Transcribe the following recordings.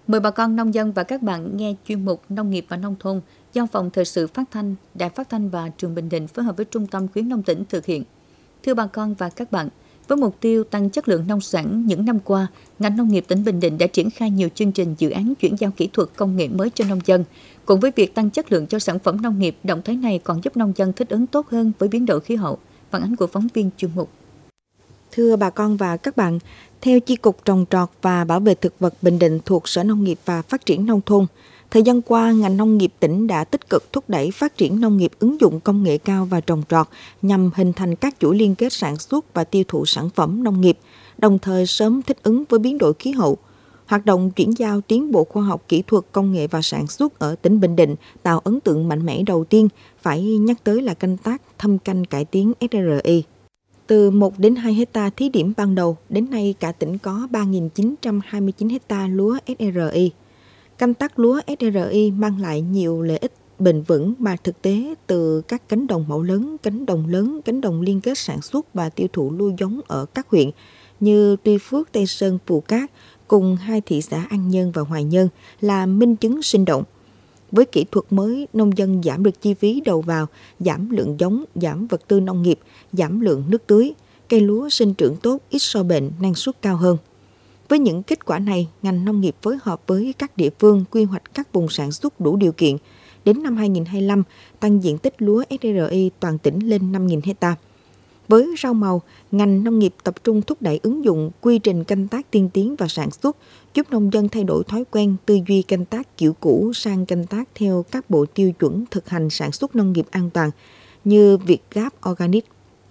Mời bà con nông dân và các bạn nghe chuyên mục Nông nghiệp và Nông thôn do Phòng Thời sự Phát thanh, Đài Phát thanh và Truyền Bình Định phối hợp với Trung tâm Khuyến nông tỉnh thực hiện. Thưa bà con và các bạn, với mục tiêu tăng chất lượng nông sản, những năm qua, ngành nông nghiệp tỉnh Bình Định đã triển khai nhiều chương trình dự án chuyển giao kỹ thuật công nghệ mới cho nông dân. Cùng với việc tăng chất lượng cho sản phẩm nông nghiệp, động thái này còn giúp nông dân thích ứng tốt hơn với biến đổi khí hậu. Phản ánh của phóng viên chuyên mục. Thưa bà con và các bạn, theo Chi cục Trồng trọt và Bảo vệ thực vật Bình Định thuộc Sở Nông nghiệp và Phát triển Nông thôn, thời gian qua, ngành nông nghiệp tỉnh đã tích cực thúc đẩy phát triển nông nghiệp ứng dụng công nghệ cao và trồng trọt nhằm hình thành các chuỗi liên kết sản xuất và tiêu thụ sản phẩm nông nghiệp, đồng thời sớm thích ứng với biến đổi khí hậu. Hoạt động chuyển giao tiến bộ khoa học kỹ thuật công nghệ và sản xuất ở tỉnh Bình Định tạo ấn tượng mạnh mẽ đầu tiên phải nhắc tới là canh tác thâm canh cải tiến SRI. Từ 1 đến 2 hecta thí điểm ban đầu, đến nay cả tỉnh có 3.929 hecta lúa SRI. Canh tác lúa SRI mang lại nhiều lợi ích bền vững mà thực tế từ các cánh đồng mẫu lớn, cánh đồng liên kết sản xuất và tiêu thụ nuôi giống ở các huyện như Tuy Phước, Tây Sơn, Phù Cát cùng 2 thị xã An Nhơn và Hoài Nhơn là minh chứng sinh động. Với kỹ thuật mới, nông dân giảm được chi phí đầu vào, giảm lượng giống, giảm vật tư nông nghiệp, giảm lượng nước tưới, cây lúa sinh trưởng tốt, ít sâu bệnh, năng suất cao hơn. Với những kết quả này, ngành nông nghiệp phối hợp với các địa phương quy hoạch các vùng sản xuất đủ điều kiện. Đến năm 2025, tăng diện tích lúa SRI toàn tỉnh lên 5.000 hecta. Với rau màu, ngành nông nghiệp tập trung thúc đẩy ứng dụng quy trình canh tác tiên tiến và sản xuất, giúp nông dân thay đổi thói quen tư duy canh tác kiểu cũ sang canh tác theo các bộ tiêu chuẩn thực hành sản xuất nông nghiệp an toàn như Việt Gap Organic.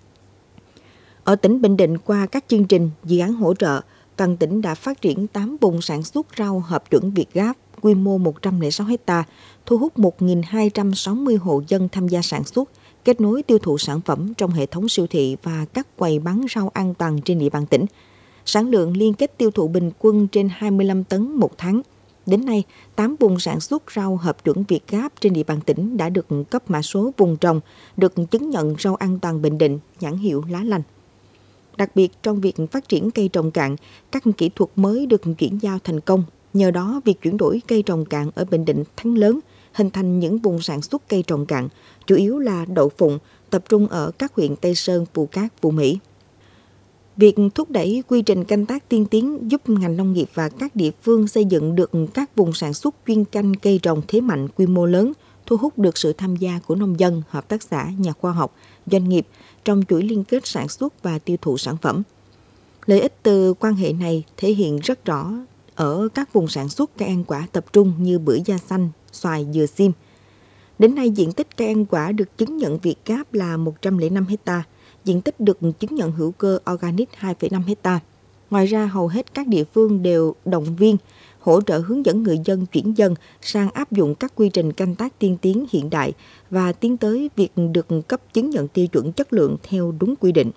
Ở tỉnh Bình Định, qua các chương trình, dự án hỗ trợ, toàn tỉnh đã phát triển 8 vùng sản xuất rau hợp chuẩn Việt Gap, quy mô 106 hecta, thu hút 1.260 hộ dân tham gia sản xuất, kết nối tiêu thụ sản phẩm trong hệ thống siêu thị và các quầy bán rau an toàn trên địa bàn tỉnh. Sản lượng liên kết tiêu thụ bình quân trên 25 tấn một tháng. Đến nay, 8 vùng sản xuất rau hợp chuẩn Việt Gap trên địa bàn tỉnh đã được cấp mã số vùng trồng, được chứng nhận rau an toàn Bình Định, nhãn hiệu lá lành. Đặc biệt, trong việc phát triển cây trồng cạn, các kỹ thuật mới được chuyển giao thành công. Nhờ đó, việc chuyển đổi cây trồng cạn ở Bình Định thắng lớn, hình thành những vùng sản xuất cây trồng cạn, chủ yếu là đậu phụng, tập trung ở các huyện Tây Sơn, Phù Cát, Phú Mỹ. Việc thúc đẩy quy trình canh tác tiên tiến giúp ngành nông nghiệp và các địa phương xây dựng được các vùng sản xuất chuyên canh cây trồng thế mạnh quy mô lớn, thu hút được sự tham gia của nông dân, hợp tác xã, nhà khoa học, doanh nghiệp trong chuỗi liên kết sản xuất và tiêu thụ sản phẩm. Lợi ích từ quan hệ này thể hiện rất rõ ở các vùng sản xuất cây ăn quả tập trung như bưởi da xanh, xoài, dừa sim. Đến nay, diện tích cây ăn quả được chứng nhận Việt Gap là 105 hecta, diện tích được chứng nhận hữu cơ Organic 2,5 hecta. Ngoài ra, hầu hết các địa phương đều động viên, hỗ trợ hướng dẫn người dân chuyển dần sang áp dụng các quy trình canh tác tiên tiến hiện đại và tiến tới việc được cấp chứng nhận tiêu chuẩn chất lượng theo đúng quy định.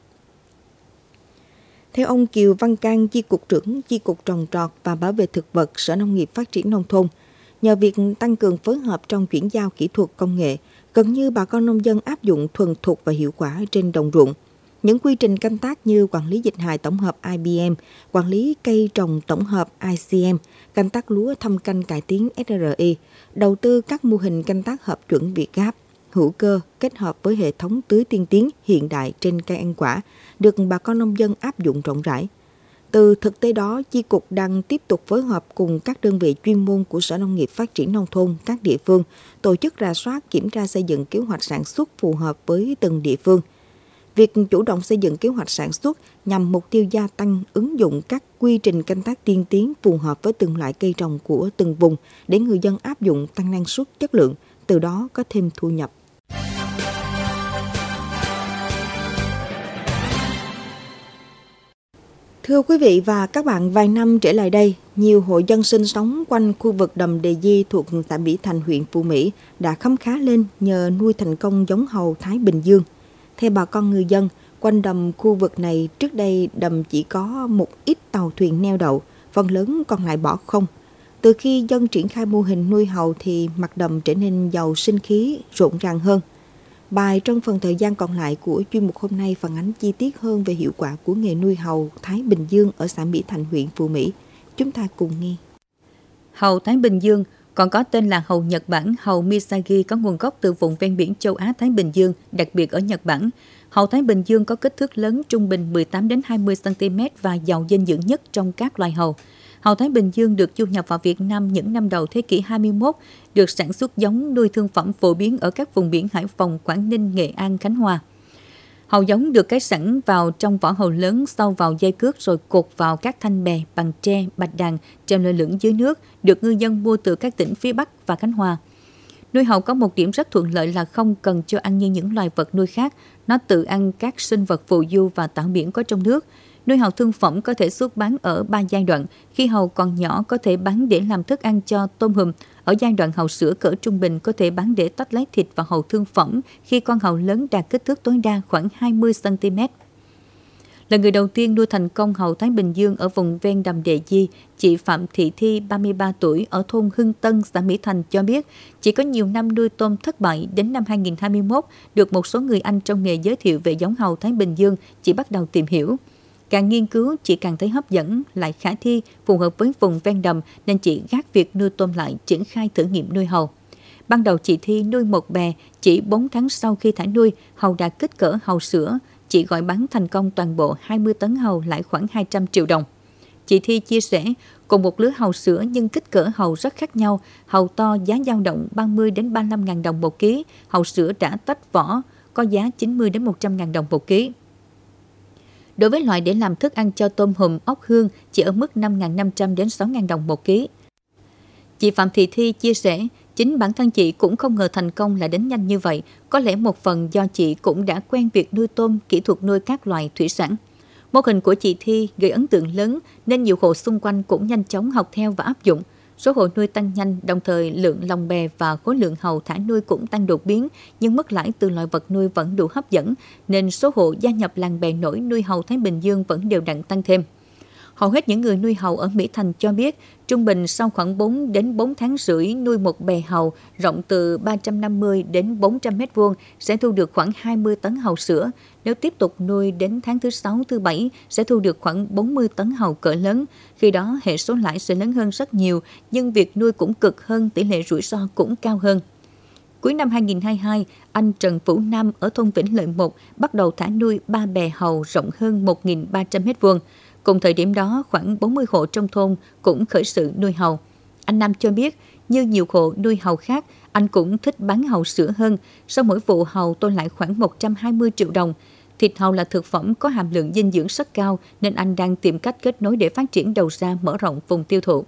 Theo ông Kiều Văn Cang, Chi cục trưởng Chi cục Trồng trọt và Bảo vệ thực vật Sở Nông nghiệp Phát triển Nông thôn, nhờ việc tăng cường phối hợp trong chuyển giao kỹ thuật công nghệ, gần như bà con nông dân áp dụng thuần thục và hiệu quả trên đồng ruộng. Những quy trình canh tác như quản lý dịch hại tổng hợp IBM, quản lý cây trồng tổng hợp ICM, canh tác lúa thâm canh cải tiến SRI, đầu tư các mô hình canh tác hợp chuẩn Việt Gap, hữu cơ kết hợp với hệ thống tưới tiên tiến hiện đại trên cây ăn quả, được bà con nông dân áp dụng rộng rãi. Từ thực tế đó, Chi cục đang tiếp tục phối hợp cùng các đơn vị chuyên môn của Sở Nông nghiệp Phát triển Nông thôn, các địa phương, tổ chức rà soát, kiểm tra xây dựng kế hoạch sản xuất phù hợp với từng địa phương. Việc chủ động xây dựng kế hoạch sản xuất nhằm mục tiêu gia tăng ứng dụng các quy trình canh tác tiên tiến phù hợp với từng loại cây trồng của từng vùng để người dân áp dụng tăng năng suất, chất lượng, từ đó có thêm thu nhập. Thưa quý vị và các bạn, vài năm trở lại đây, nhiều hộ dân sinh sống quanh khu vực đầm Đề Di thuộc xã Mỹ Thành, huyện Phú Mỹ đã khấm khá lên nhờ nuôi thành công giống hầu Thái Bình Dương. Theo bà con người dân, quanh đầm khu vực này trước đây đầm chỉ có một ít tàu thuyền neo đậu, phần lớn còn lại bỏ không. Từ khi dân triển khai mô hình nuôi hầu thì mặt đầm trở nên giàu sinh khí, rộn ràng hơn. Bài trong phần thời gian còn lại của chuyên mục hôm nay phản ánh chi tiết hơn về hiệu quả của nghề nuôi hầu Thái Bình Dương ở xã Mỹ Thành, huyện Phú Mỹ. Chúng ta cùng nghe. Hàu Thái Bình Dương, còn có tên là hàu Nhật Bản, hàu Misagi có nguồn gốc từ vùng ven biển châu Á Thái Bình Dương, đặc biệt ở Nhật Bản. Hàu Thái Bình Dương có kích thước lớn, trung bình 18 đến 20 cm và giàu dinh dưỡng nhất trong các loài hàu. Hàu Thái Bình Dương được du nhập vào Việt Nam những năm đầu thế kỷ 21, được sản xuất giống nuôi thương phẩm phổ biến ở các vùng biển Hải Phòng, Quảng Ninh, Nghệ An, Khánh Hòa. Hàu giống được cấy sẵn vào trong vỏ hàu lớn, sau vào dây cước rồi cột vào các thanh bè bằng tre, bạch đàn, treo lơ lửng dưới nước, được ngư dân mua từ các tỉnh phía Bắc và Khánh Hòa. Nuôi hàu có một điểm rất thuận lợi là không cần cho ăn như những loài vật nuôi khác, nó tự ăn các sinh vật phù du và tảo biển có trong nước. Nuôi hàu thương phẩm có thể xuất bán ở 3 giai đoạn. Khi hàu còn nhỏ có thể bán để làm thức ăn cho tôm hùm. Ở giai đoạn hàu sữa cỡ trung bình có thể bán để tách lấy thịt và hàu thương phẩm khi con hàu lớn đạt kích thước tối đa khoảng 20 cm. Là người đầu tiên nuôi thành công hàu Thái Bình Dương ở vùng ven đầm Đề Di, chị Phạm Thị Thi, 33 tuổi, ở thôn Hưng Tân, xã Mỹ Thành cho biết, chỉ có nhiều năm nuôi tôm thất bại, đến năm 2021, được một số người Anh trong nghề giới thiệu về giống hàu Thái Bình Dương, chị bắt đầu tìm hiểu. Càng nghiên cứu, chị càng thấy hấp dẫn, lại khả thi, phù hợp với vùng ven đầm nên chị gác việc nuôi tôm lại, triển khai thử nghiệm nuôi hàu. Ban đầu chị Thi nuôi một bè, chỉ 4 tháng sau khi thả nuôi, hàu đạt kích cỡ hàu sữa. Chị gọi bán thành công toàn bộ 20 tấn hàu, lãi khoảng 200 triệu đồng. Chị Thi chia sẻ, cùng một lứa hàu sữa nhưng kích cỡ hàu rất khác nhau. Hàu to giá dao động 30 đến 35.000 đồng một ký, hàu sữa đã tách vỏ có giá 90 đến 100.000 đồng một ký. Đối với loại để làm thức ăn cho tôm hùm, ốc hương chỉ ở mức 5.500 đến 6.000 đồng một ký. Chị Phạm Thị Thi chia sẻ, chính bản thân chị cũng không ngờ thành công lại đến nhanh như vậy. Có lẽ một phần do chị cũng đã quen việc nuôi tôm, kỹ thuật nuôi các loài thủy sản. Mô hình của chị Thi gây ấn tượng lớn nên nhiều hộ xung quanh cũng nhanh chóng học theo và áp dụng. Số hộ nuôi tăng nhanh, đồng thời lượng lồng bè và khối lượng hàu thả nuôi cũng tăng đột biến, nhưng mức lãi từ loài vật nuôi vẫn đủ hấp dẫn, nên số hộ gia nhập làng bè nổi nuôi hàu Thái Bình Dương vẫn đều đặn tăng thêm. Hầu hết những người nuôi hàu ở Mỹ Thành cho biết, trung bình sau khoảng 4 đến 4 tháng rưỡi nuôi một bè hàu rộng từ 350 đến 400 m2 sẽ thu được khoảng 20 tấn hàu sữa. Nếu tiếp tục nuôi đến tháng thứ 6, thứ 7 sẽ thu được khoảng 40 tấn hàu cỡ lớn. Khi đó hệ số lãi sẽ lớn hơn rất nhiều, nhưng việc nuôi cũng cực hơn, tỷ lệ rủi ro cũng cao hơn. Cuối năm 2022, anh Trần Vũ Nam ở thôn Vĩnh Lợi 1 bắt đầu thả nuôi 3 bè hàu rộng hơn 1.300 m2. Cùng thời điểm đó, khoảng 40 hộ trong thôn cũng khởi sự nuôi hàu. Anh Nam cho biết, như nhiều hộ nuôi hàu khác, anh cũng thích bán hàu sữa hơn. Sau mỗi vụ hàu tôi lại khoảng 120 triệu đồng. Thịt hàu là thực phẩm có hàm lượng dinh dưỡng rất cao, nên anh đang tìm cách kết nối để phát triển đầu ra, mở rộng vùng tiêu thụ.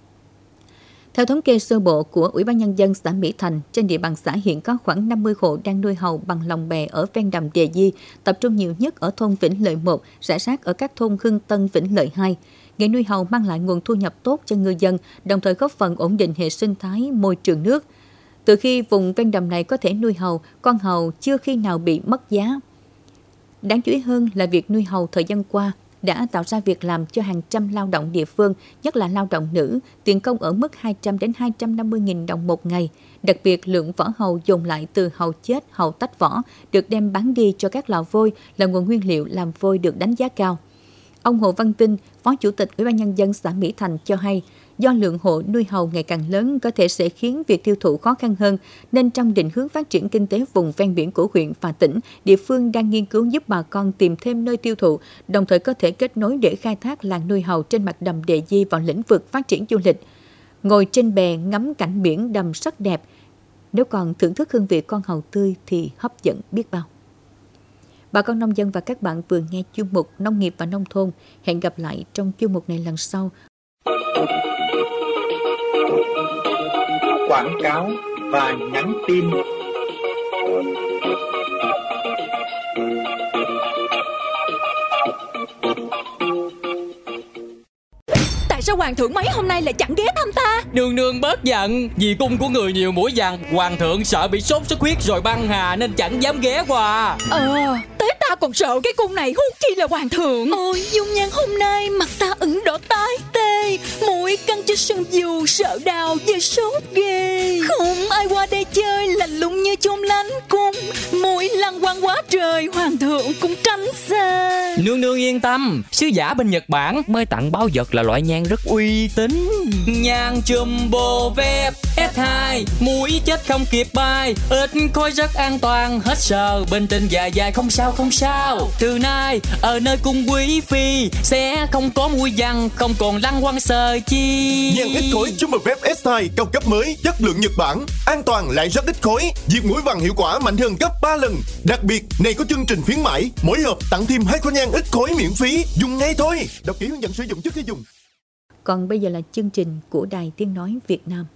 Theo thống kê sơ bộ của Ủy ban Nhân dân xã Mỹ Thành, trên địa bàn xã hiện có khoảng 50 hộ đang nuôi hàu bằng lồng bè ở ven đầm Đề Di, tập trung nhiều nhất ở thôn Vĩnh Lợi 1, rải rác ở các thôn Hưng Tân, Vĩnh Lợi 2. Nghề nuôi hàu mang lại nguồn thu nhập tốt cho ngư dân, đồng thời góp phần ổn định hệ sinh thái môi trường nước. Từ khi vùng ven đầm này có thể nuôi hàu, con hàu chưa khi nào bị mất giá. Đáng chú ý hơn là việc nuôi hàu thời gian qua đã tạo ra việc làm cho hàng trăm lao động địa phương, nhất là lao động nữ, tiền công ở mức 200 đến 250.000 đồng một ngày. Đặc biệt, lượng vỏ hàu dồn lại từ hàu chết, hàu tách vỏ được đem bán đi cho các lò vôi là nguồn nguyên liệu làm vôi được đánh giá cao. Ông Hồ Văn Vinh, Phó Chủ tịch Ủy ban Nhân dân xã Mỹ Thành cho hay, do lượng hộ nuôi hàu ngày càng lớn có thể sẽ khiến việc tiêu thụ khó khăn hơn, nên trong định hướng phát triển kinh tế vùng ven biển của huyện và tỉnh, địa phương đang nghiên cứu giúp bà con tìm thêm nơi tiêu thụ, đồng thời có thể kết nối để khai thác làng nuôi hàu trên mặt đầm Đề Di vào lĩnh vực phát triển du lịch. Ngồi trên bè ngắm cảnh biển đầm rất đẹp, nếu còn thưởng thức hương vị con hàu tươi thì hấp dẫn biết bao. Bà con nông dân và các bạn vừa nghe chuyên mục Nông nghiệp và Nông thôn. Hẹn gặp lại trong chuyên mục này lần sau. Quảng cáo và nhắn tin. Tại sao hoàng thượng mấy hôm nay lại chẳng ghé thăm ta? Nương bớt giận, vì cung của người nhiều mũi vằn, hoàng thượng sợ bị sốt xuất huyết rồi băng hà nên chẳng dám ghé qua. Tế ta còn sợ cái cung này, huống chi là hoàng thượng. Ôi, dung nhan hôm nay mặt ta ửng đỏ tái tê, mũi căng trên sân dù sợ đào về sốt ghê. Không ai qua đây chơi lạnh lùng như chôn lánh cung, mũi lăng quăng quá trời, hoàng thượng cũng tránh xa. Nương nương yên tâm, sứ giả bên Nhật Bản mới tặng báu vật là loại nhang rất uy tín. Nhang Jumbo Vep S2, mũi chết không kịp bay, ít khói rất an toàn, hết sờ bên trên dạ dày không sao không sao. Từ nay ở nơi cung quý phi sẽ không có mùi vằn, không còn lăng quăng sờ chi. Nhang ít khói Jumbo Vep S2 cao cấp mới, chất lượng Nhật Bản, an toàn lại rất ít khói, diệt muỗi vằn hiệu quả mạnh hơn gấp 3 lần. Đặc biệt, này có chương trình khuyến mãi, mỗi hộp tặng thêm 2 khẩu nhang ít khói miễn phí, dùng ngay thôi. Đọc kỹ hướng dẫn sử dụng trước khi dùng. Còn bây giờ là chương trình của Đài Tiếng Nói Việt Nam.